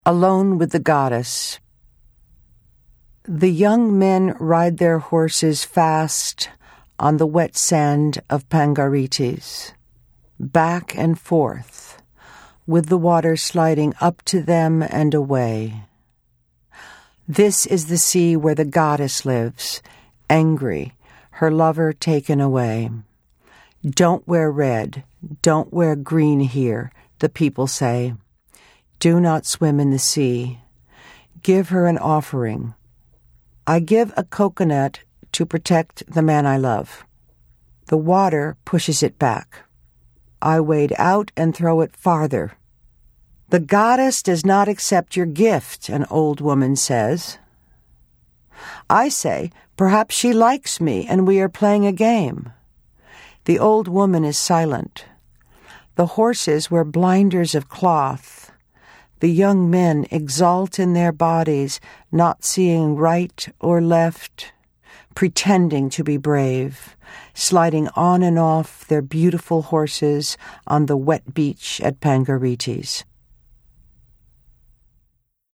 Alone with the Goddess. The young men ride their horses fast on the wet sand of Pangarites, back and forth, with the water sliding up to them and away. This is the sea where the goddess lives, angry, her lover taken away. Don't wear red, don't wear green here, the people say. Do not swim in the sea. Give her an offering. I give a coconut to protect the man I love. The water pushes it back. I wade out and throw it farther. The goddess does not accept your gift, an old woman says. I say, perhaps she likes me and we are playing a game. The old woman is silent. The horses wear blinders of cloth. The young men exult in their bodies, not seeing right or left, pretending to be brave, sliding on and off their beautiful horses on the wet beach at Pangarites.